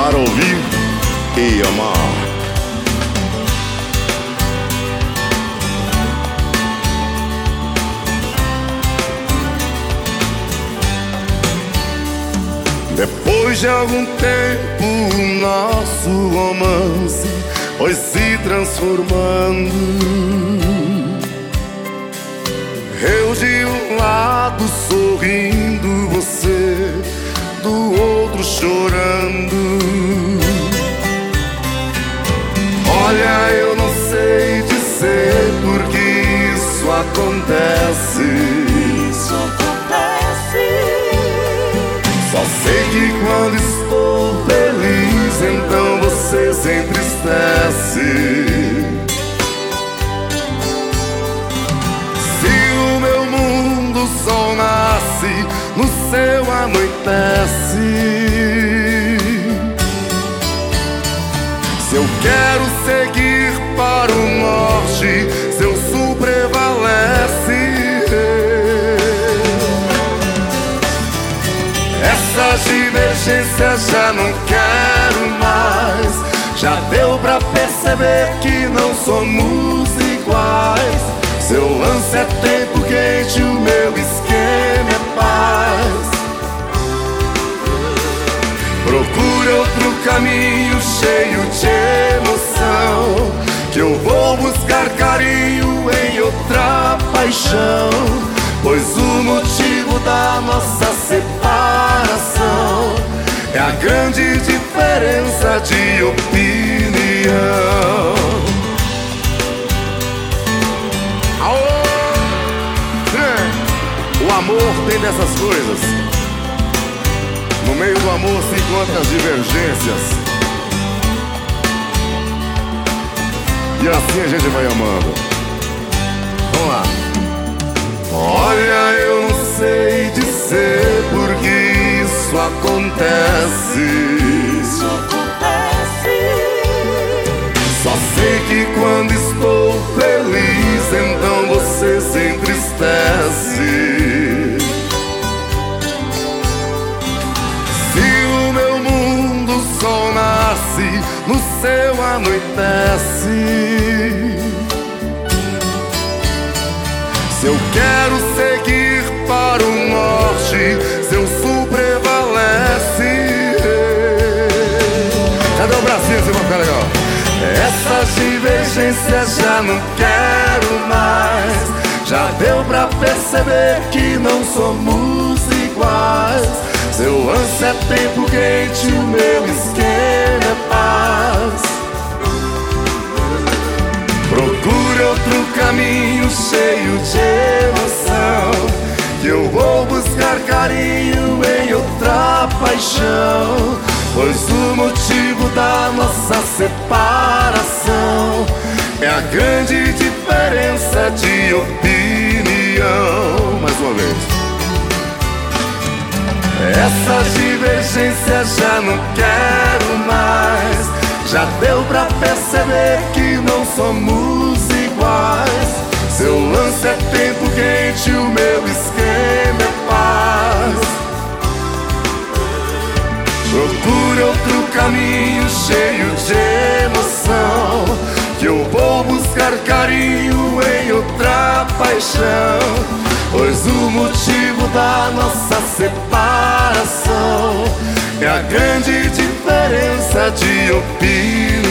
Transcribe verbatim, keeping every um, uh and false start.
para ouvir e amar. Depois de algum tempo, o nosso romance foi se transformando. Eu de um lado sorrindo, você do outro chorando. Olha, eu não sei dizer por que isso acontece. Isso acontece. Só sei que quando estou feliz, então você se entristece. O sol nasce, no céu anoitece. Se eu quero seguir para o norte, seu sul prevalece. Essas divergências já não quero mais. Já deu pra perceber que não somos iguais. Seu lance é tempo quente, o meu esquema é paz. Procure outro caminho cheio de emoção, que eu vou buscar carinho em outra paixão. Pois o motivo da nossa separação é a grande diferença de opinião. O amor tem dessas coisas. No meio do amor se encontram as divergências. E assim a gente vai amando. Vamos lá. Olha, eu não sei dizer por que isso acontece. Isso acontece. Só sei que quando estou feliz, então você se entristece. O sol nasce, no céu anoitece. Se eu quero seguir para o norte, seu sul prevalece. Cadê o bracinho assim pra ficar legal? Essas divergências já não quero mais. Já deu pra perceber que não somos iguais. Seu lance é tempo quente, o meu esquema é paz. Procure outro caminho cheio de emoção, que eu vou buscar carinho em outra paixão. Pois o motivo da nossa separação é a grande diferença de opinião. Mais uma vez. Essas divergências já não quero mais. Já deu pra perceber que não somos iguais. Seu lance é tempo quente, o meu esquema é paz. Procure outro caminho cheio de emoção, que eu vou buscar carinho em outra paixão. Pois o motivo da nossa separação é a grande diferença de opinião.